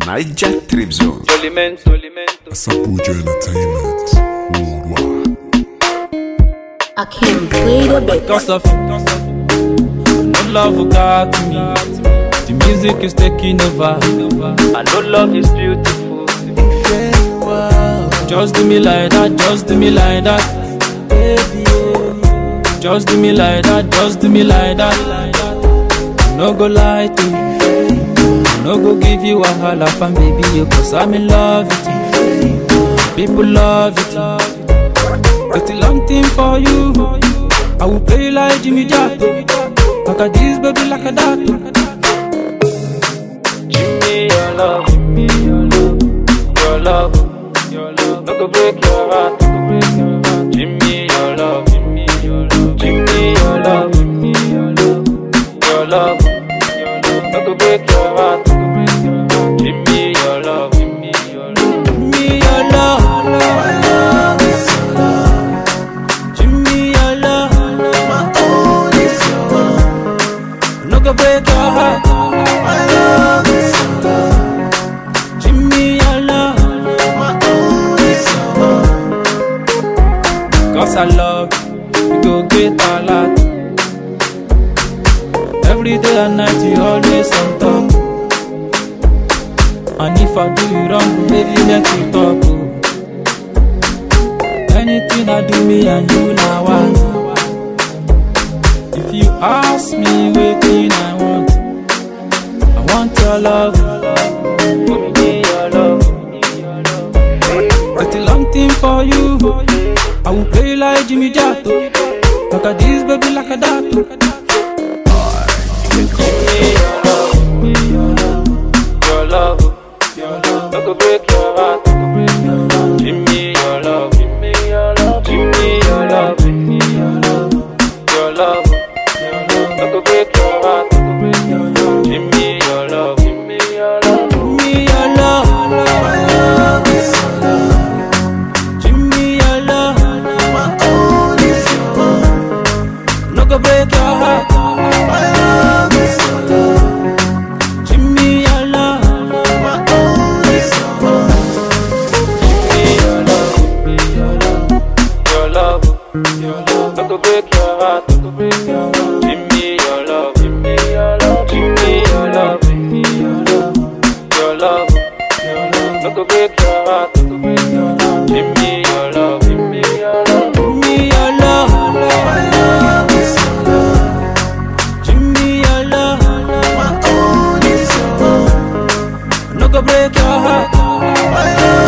Niger Trip Zone. Asapuja Entertainment Worldwide. I can't play the beat. Because of no love got me. The music is taking over. I know love is beautiful. Just do me like that, just do me like that, baby. Just do me like that, just do me like that. No go lie to you, no go give you a holla fan, baby. Cause I'm in love with you. People love it. It's a long thing for you. I will play like Jimmy Jato. Like a this, baby, like a that. Jimmy, your love, Jimmy, your love, your love, your love. No go break your heart, no go break your heart. Jimmy, your love, Jimmy, your love, Jimmy, your love, Jimmy, your love, your love, your love. No go break your heart, no go break your heart. Jimmy, your love, Jimmy, your love, Jimmy, your love. No go break your heart. My love is your love. Jimmy, your love. My own is your love. Cause I love you, go get a lot. Every day and night you always on top. And if I do you wrong, baby, make you talk. Anything I do, me and you now want. If you ask me waiting I want your love. Give me your love. It's a long thing for you. I will play like Jimmy Jato. Like a this, baby, like a that. Give me your love. Your love. Your love. No go break your heart. Give me your love. Give me your love. Give me your love. Give me your love. Your love. No go break your heart. Give me your love. Give me your love. Give me your love. My love is your love. Give me your love. My own is your love. No go break your heart. My love is your love. Give me your love. My own is your love. Give me your love. Give me your love. Your love. Your love. No go break your heart. No go break your heart. Give me your love. Give me your love. Give me your love. Give me your love. Your love. Your love. No go break your heart. No go break your heart. Give me your love. Give me your love. Give me your love. My love is your love. Give me your love. My own is your love. No go break your heart. My love.